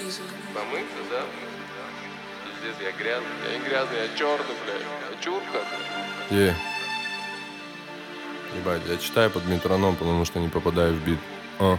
Помыться, да? Пиздец, я грязный. Я не грязный, я черный, блядь. Я чурка. Ебать, я читаю под метроном, потому что не попадаю в бит.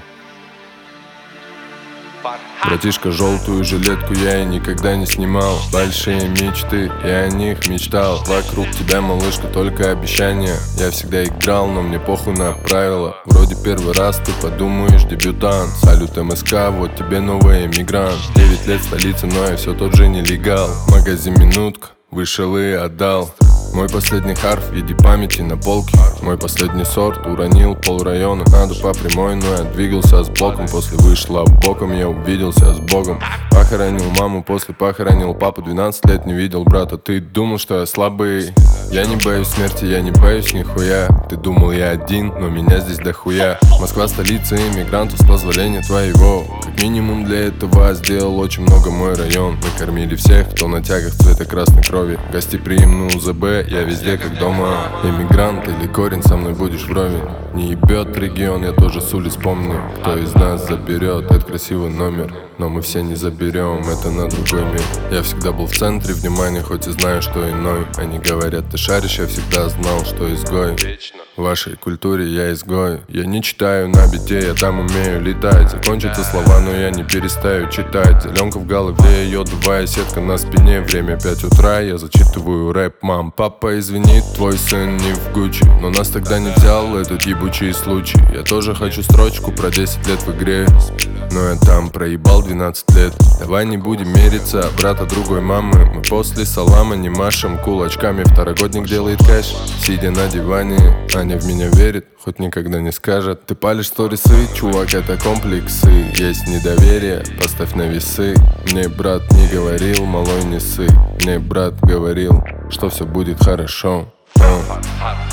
Братишка, желтую жилетку я и никогда не снимал. Большие мечты, я о них мечтал. Вокруг тебя, малышка, только обещания. Я всегда играл, но мне похуй на правила. Вроде первый раз ты подумаешь, дебютант. Салют МСК, вот тебе новый эмигрант. 9 лет в столице, но я все тот же нелегал. Магазин минутка, вышел и отдал. Мой последний харф в виде памяти на полке. Мой последний сорт уронил полрайона. Надо по прямой, но я двигался с блоком. После вышла боком, я увиделся с Богом. Похоронил маму, после похоронил папу. 12 лет не видел брата, ты думал, что я слабый. Я не боюсь смерти, я не боюсь нихуя. Ты думал, я один, но меня здесь дохуя. Москва столица иммигрантов, с позволения твоего. Как минимум для этого сделал очень много мой район. Мы кормили всех, кто на тягах цвета красной крови. Гостеприимный УЗБ, я везде как дома. Иммигрант или корень, со мной будешь вровень. Не ебет регион, я тоже с улиц помню. Кто из нас заберет этот красивый номер? Но мы все не заберем, это на другой мир. Я всегда был в центре внимания, хоть и знаю, что иной. Они говорят, ты шаришь, я всегда знал, что изгой. В вашей культуре я изгой. Я не читаю на бите, я там умею летать. Закончатся слова, но я не перестаю читать. Зеленка в голове, йодовая сетка на спине. Время 5 утра, я зачитываю рэп. Мам, папа, извини, твой сын не в Гуччи. Но нас тогда не взял этот ебучий случай. Я тоже хочу строчку про 10 лет в игре, но я там проебал 12 лет. Давай не будем мериться, брата другой мамы. Мы после салама не машем кулачками. Второгодник делает кэш, сидя на диване. Аня в меня верит, хоть никогда не скажет. Ты палишь сторисы, чувак, это комплексы. Есть недоверие, поставь на весы. Мне брат не говорил, малой не ссы. Мне брат говорил, что все будет хорошо.